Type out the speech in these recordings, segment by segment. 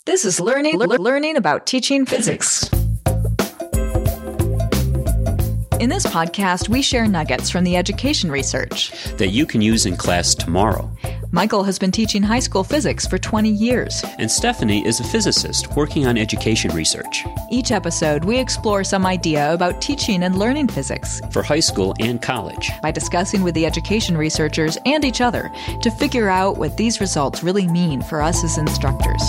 This is learning about teaching physics. In this podcast, we share nuggets from the education research that you can use in class tomorrow. Michael has been teaching high school physics for 20 years. And Stephanie is a physicist working on education research. Each episode, we explore some idea about teaching and learning physics for high school and college by discussing with the education researchers and each other to figure out what these results really mean for us as instructors.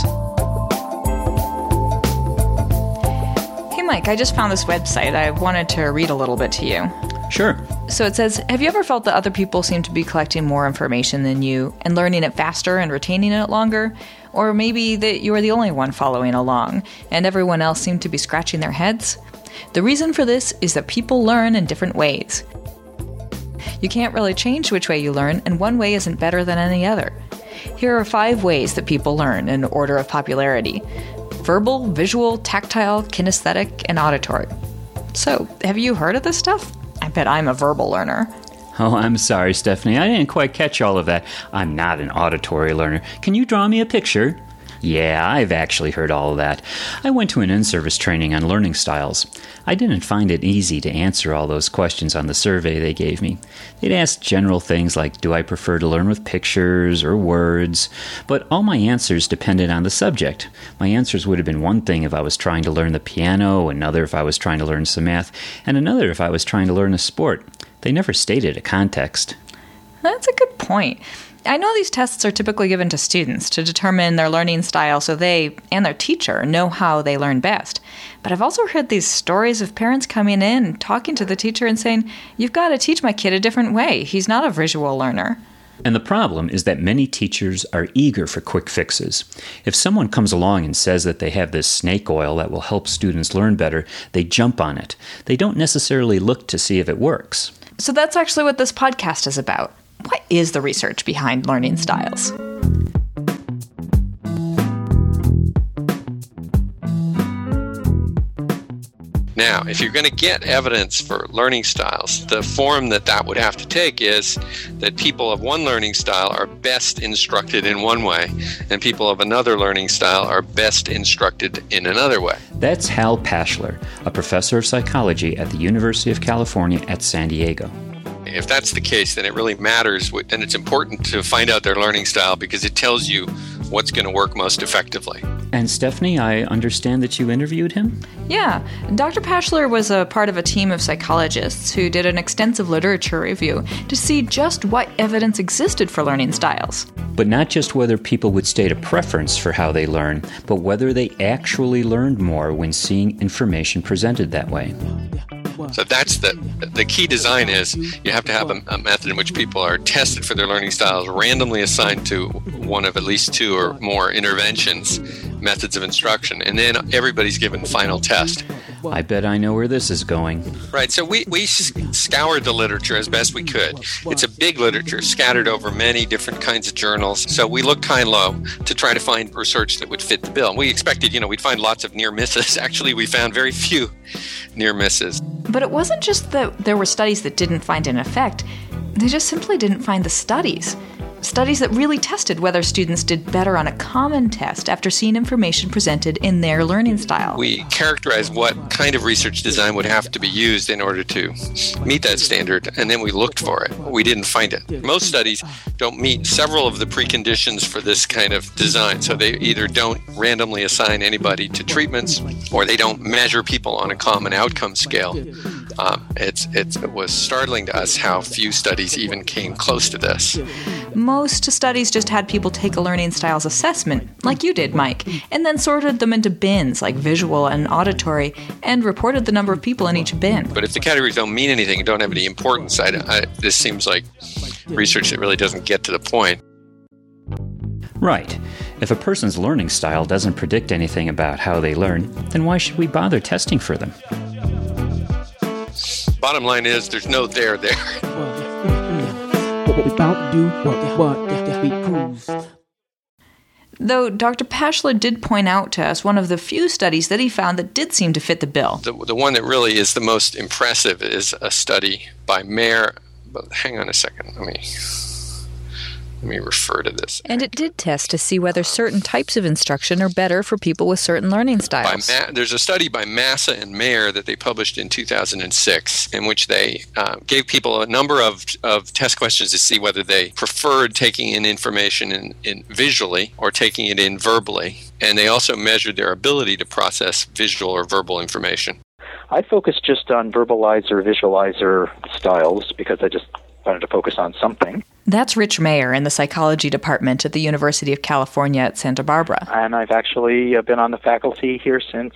Mike, I just found this website. I wanted to read a little bit to you. Sure. So it says, have you ever felt that other people seem to be collecting more information than you and learning it faster and retaining it longer? Or maybe that you are the only one following along and everyone else seemed to be scratching their heads? The reason for this is that people learn in different ways. You can't really change which way you learn, and one way isn't better than any other. Here are 5 ways that people learn in order of popularity: verbal, visual, tactile, kinesthetic, and auditory. So, have you heard of this stuff? I bet I'm a verbal learner. Oh, I'm sorry, Stephanie. I didn't quite catch all of that. I'm not an auditory learner. Can you draw me a picture? Yeah, I've actually heard all of that. I went to an in-service training on learning styles. I didn't find it easy to answer all those questions on the survey they gave me. They'd ask general things like, do I prefer to learn with pictures or words? But all my answers depended on the subject. My answers would have been one thing if I was trying to learn the piano, another if I was trying to learn some math, and another if I was trying to learn a sport. They never stated a context. That's a good point. I know these tests are typically given to students to determine their learning style so they and their teacher know how they learn best. But I've also heard these stories of parents coming in and talking to the teacher and saying, you've got to teach my kid a different way. He's not a visual learner. And the problem is that many teachers are eager for quick fixes. If someone comes along and says that they have this snake oil that will help students learn better, they jump on it. They don't necessarily look to see if it works. So that's actually what this podcast is about. What is the research behind learning styles? Now, if you're going to get evidence for learning styles, the form that would have to take is that people of one learning style are best instructed in one way, and people of another learning style are best instructed in another way. That's Hal Pashler, a professor of psychology at the University of California at San Diego. If that's the case, then it really matters, and it's important to find out their learning style because it tells you what's going to work most effectively. And Stephanie, I understand that you interviewed him? Yeah. Dr. Pashler was a part of a team of psychologists who did an extensive literature review to see just what evidence existed for learning styles. But not just whether people would state a preference for how they learn, but whether they actually learned more when seeing information presented that way. So that's the key design is you have to have a method in which people are tested for their learning styles, randomly assigned to one of at least 2 or more interventions, methods of instruction, and then everybody's given the final test. I bet I know where this is going. Right, so we scoured the literature as best we could. It's a big literature scattered over many different kinds of journals. So we looked high and low to try to find research that would fit the bill. We expected, we'd find lots of near misses. Actually, we found very few near misses. But it wasn't just that there were studies that didn't find an effect. They just simply didn't find the studies. Studies that really tested whether students did better on a common test after seeing information presented in their learning style. We characterized what kind of research design would have to be used in order to meet that standard, and then we looked for it. We didn't find it. Most studies don't meet several of the preconditions for this kind of design, so they either don't randomly assign anybody to treatments or they don't measure people on a common outcome scale. It was startling to us how few studies even came close to this. Most studies just had people take a learning styles assessment, like you did, Mike, and then sorted them into bins, like visual and auditory, and reported the number of people in each bin. But if the categories don't mean anything, don't have any importance, this seems like research that really doesn't get to the point. Right. If a person's learning style doesn't predict anything about how they learn, then why should we bother testing for them? Bottom line is, there's no there. Though Dr. Pashler did point out to us one of the few studies that he found that did seem to fit the bill. The one that really is the most impressive is a study by Mayer. But hang on a second. Let me refer to this. And it did test to see whether certain types of instruction are better for people with certain learning styles. There's a study by Massa and Mayer that they published in 2006 in which they gave people a number of test questions to see whether they preferred taking in information in visually or taking it in verbally. And they also measured their ability to process visual or verbal information. I focused just on verbalizer, visualizer styles because I just wanted to focus on something. That's Rich Mayer in the psychology department at the University of California at Santa Barbara. And I've actually been on the faculty here since,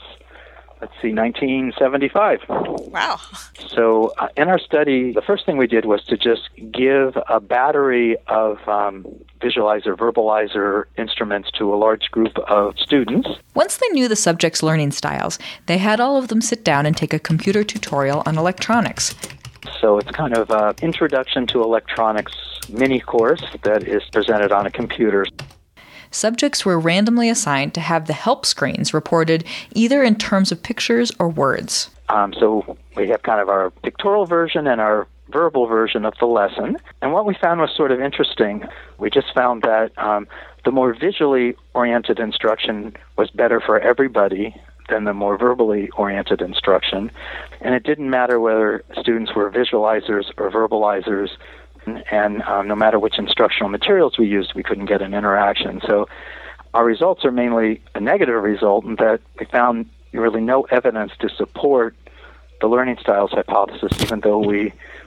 1975. Wow. So in our study, the first thing we did was to just give a battery of visualizer, verbalizer instruments to a large group of students. Once they knew the subject's learning styles, they had all of them sit down and take a computer tutorial on electronics. So it's kind of an introduction to electronics mini course that is presented on a computer. Subjects were randomly assigned to have the help screens reported either in terms of pictures or words. So we have kind of our pictorial version and our verbal version of the lesson. And what we found was sort of interesting. We just found that the more visually oriented instruction was better for everybody than the more verbally oriented instruction. And it didn't matter whether students were visualizers or verbalizers, and no matter which instructional materials we used, we couldn't get an interaction. So our results are mainly a negative result in that we found really no evidence to support the learning styles hypothesis, even though we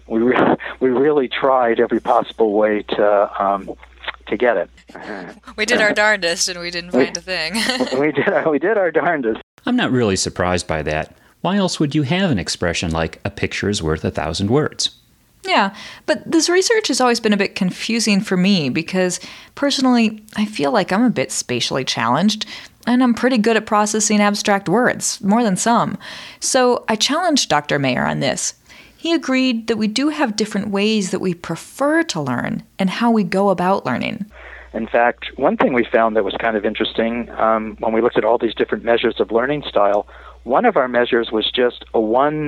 really tried every possible way to get it. We did our darndest, and we didn't find a thing. we did our darndest. I'm not really surprised by that. Why else would you have an expression like a picture is worth 1,000 words? Yeah, but this research has always been a bit confusing for me because, personally, I feel like I'm a bit spatially challenged, and I'm pretty good at processing abstract words, more than some. So I challenged Dr. Mayer on this. He agreed that we do have different ways that we prefer to learn and how we go about learning. In fact, one thing we found that was kind of interesting when we looked at all these different measures of learning style, one of our measures was just a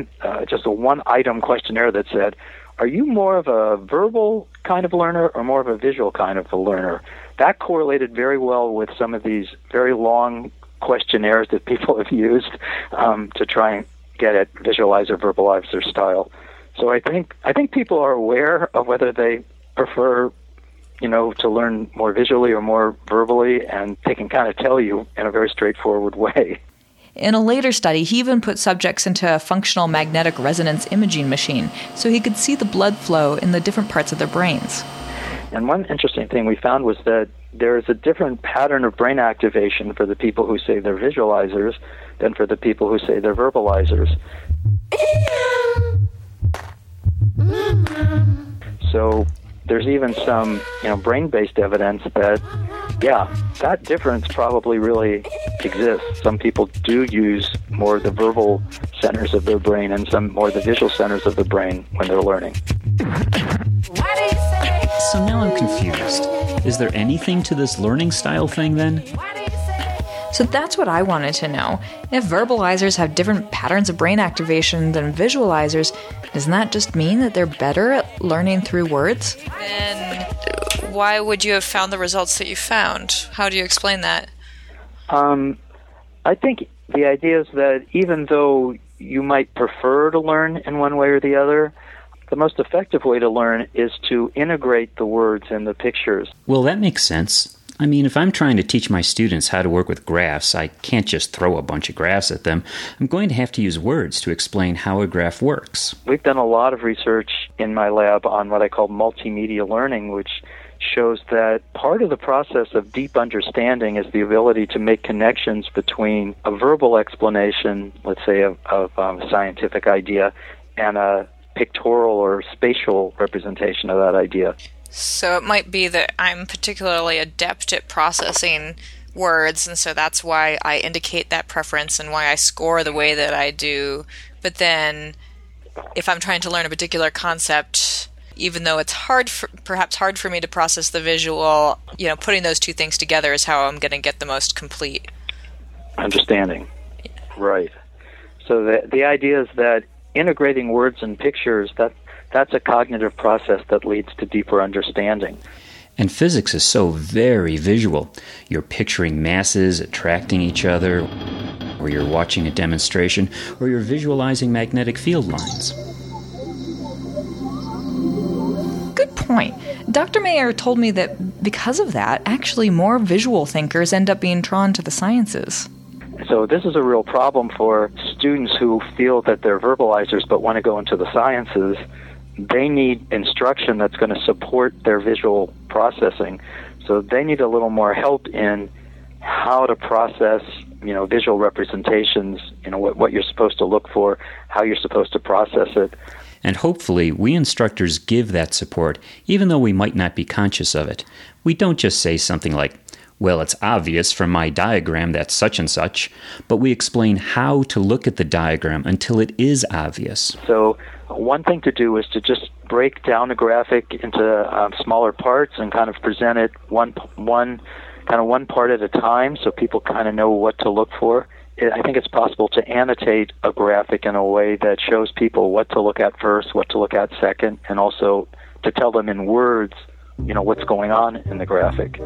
one-item questionnaire that said, are you more of a verbal kind of learner or more of a visual kind of a learner? That correlated very well with some of these very long questionnaires that people have used to try and get at visualizer, verbalizer style. So I think people are aware of whether they prefer, to learn more visually or more verbally, and they can kind of tell you in a very straightforward way. In a later study, he even put subjects into a functional magnetic resonance imaging machine so he could see the blood flow in the different parts of their brains. And one interesting thing we found was that there is a different pattern of brain activation for the people who say they're visualizers than for the people who say they're verbalizers. So there's even some, brain-based evidence that, that difference probably really exists. Some people do use more of the verbal centers of their brain and some more of the visual centers of the brain when they're learning. So now I'm confused. Is there anything to this learning style thing then? So that's what I wanted to know. If verbalizers have different patterns of brain activation than visualizers, doesn't that just mean that they're better at learning through words? Then why would you have found the results that you found? How do you explain that? I think the idea is that even though you might prefer to learn in one way or the other, the most effective way to learn is to integrate the words and the pictures. Well, that makes sense. I mean, if I'm trying to teach my students how to work with graphs, I can't just throw a bunch of graphs at them. I'm going to have to use words to explain how a graph works. We've done a lot of research in my lab on what I call multimedia learning, which shows that part of the process of deep understanding is the ability to make connections between a verbal explanation, let's say, of a scientific idea, and a pictorial or spatial representation of that idea. So it might be that I'm particularly adept at processing words, and so that's why I indicate that preference and why I score the way that I do. But then if I'm trying to learn a particular concept, even though it's perhaps hard for me to process the visual, putting those two things together is how I'm going to get the most complete understanding. Right. So the idea is that integrating words and pictures, that's a cognitive process that leads to deeper understanding. And physics is so very visual. You're picturing masses attracting each other, or you're watching a demonstration, or you're visualizing magnetic field lines. Good point. Dr. Mayer told me that because of that, actually more visual thinkers end up being drawn to the sciences. So this is a real problem for students who feel that they're verbalizers but want to go into the sciences. They need instruction that's going to support their visual processing. So they need a little more help in how to process, visual representations, what you're supposed to look for, how you're supposed to process it. And hopefully we instructors give that support, even though we might not be conscious of it. We don't just say something like, well, it's obvious from my diagram that such and such, but we explain how to look at the diagram until it is obvious. So one thing to do is to just break down a graphic into smaller parts and kind of present it one part at a time so people kind of know what to look for. I think it's possible to annotate a graphic in a way that shows people what to look at first, what to look at second, and also to tell them in words, what's going on in the graphic.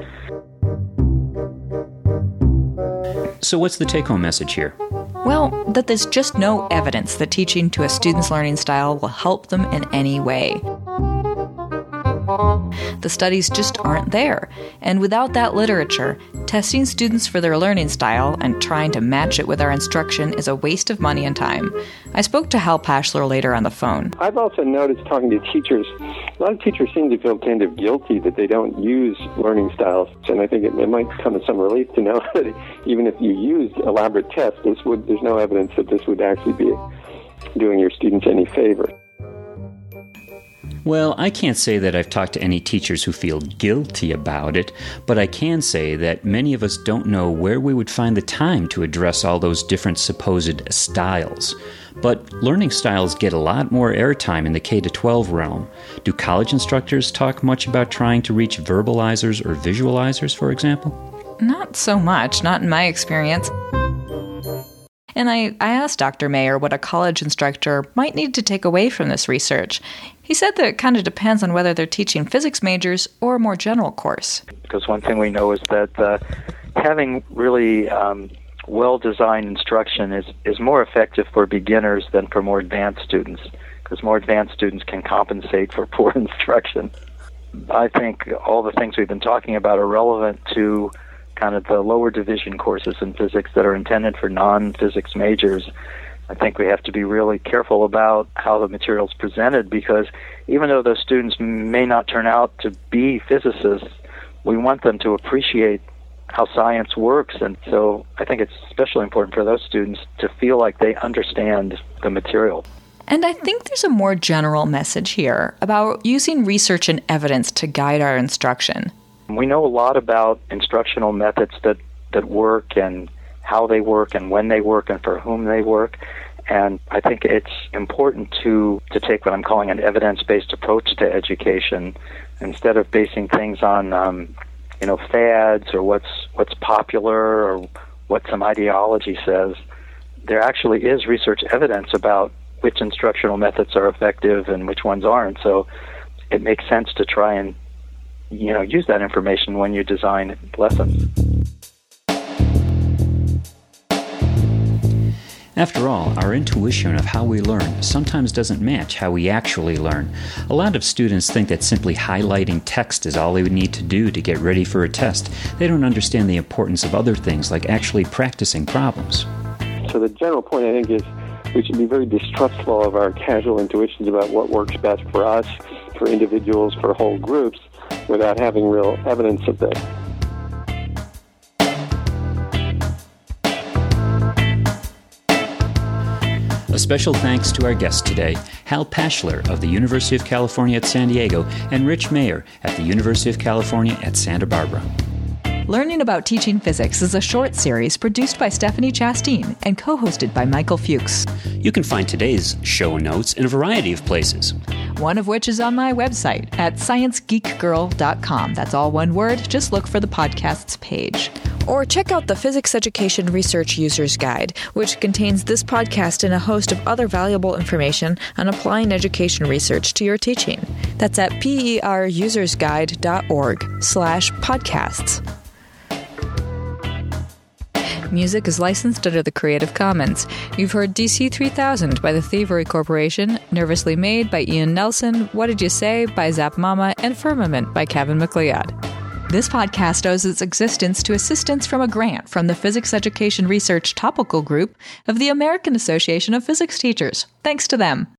So what's the take-home message here? Well, that there's just no evidence that teaching to a student's learning style will help them in any way. The studies just aren't there, and without that literature, testing students for their learning style and trying to match it with our instruction is a waste of money and time. I spoke to Hal Pashler later on the phone. I've also noticed talking to teachers, a lot of teachers seem to feel kind of guilty that they don't use learning styles, and I think it might come as some relief to know that even if you used elaborate tests, there's no evidence that this would actually be doing your students any favor. Well, I can't say that I've talked to any teachers who feel guilty about it, but I can say that many of us don't know where we would find the time to address all those different supposed styles. But learning styles get a lot more airtime in the K-12 realm. Do college instructors talk much about trying to reach verbalizers or visualizers, for example? Not so much, not in my experience. And I asked Dr. Mayer what a college instructor might need to take away from this research. He said that it kind of depends on whether they're teaching physics majors or a more general course. Because one thing we know is that having really well-designed instruction is more effective for beginners than for more advanced students, because more advanced students can compensate for poor instruction. I think all the things we've been talking about are relevant to kind of the lower division courses in physics that are intended for non-physics majors. I think we have to be really careful about how the material is presented, because even though those students may not turn out to be physicists, we want them to appreciate how science works. And so I think it's especially important for those students to feel like they understand the material. And I think there's a more general message here about using research and evidence to guide our instruction. We know a lot about instructional methods that work and how they work and when they work and for whom they work. And I think it's important to take what I'm calling an evidence-based approach to education instead of basing things on fads or what's popular or what some ideology says. There actually is research evidence about which instructional methods are effective and which ones aren't. So it makes sense to try and use that information when you design lessons. After all, our intuition of how we learn sometimes doesn't match how we actually learn. A lot of students think that simply highlighting text is all they would need to do to get ready for a test. They don't understand the importance of other things like actually practicing problems. So the general point, I think, is we should be very distrustful of our casual intuitions about what works best for us, for individuals, for whole groups, without having real evidence of this. A special thanks to our guests today, Hal Pashler of the University of California at San Diego and Rich Mayer at the University of California at Santa Barbara. Learning About Teaching Physics is a short series produced by Stephanie Chasteen and co-hosted by Michael Fuchs. You can find today's show notes in a variety of places. One of which is on my website at sciencegeekgirl.com. That's all one word. Just look for the podcasts page. Or check out the Physics Education Research User's Guide, which contains this podcast and a host of other valuable information on applying education research to your teaching. That's at perusersguide.org/podcasts. Music is licensed under the Creative Commons. You've heard DC 3000 by the Thievery Corporation, Nervously Made by Ian Nelson, What Did You Say by Zap Mama, and Firmament by Kevin MacLeod. This podcast owes its existence to assistance from a grant from the Physics Education Research Topical Group of the American Association of Physics Teachers. Thanks to them.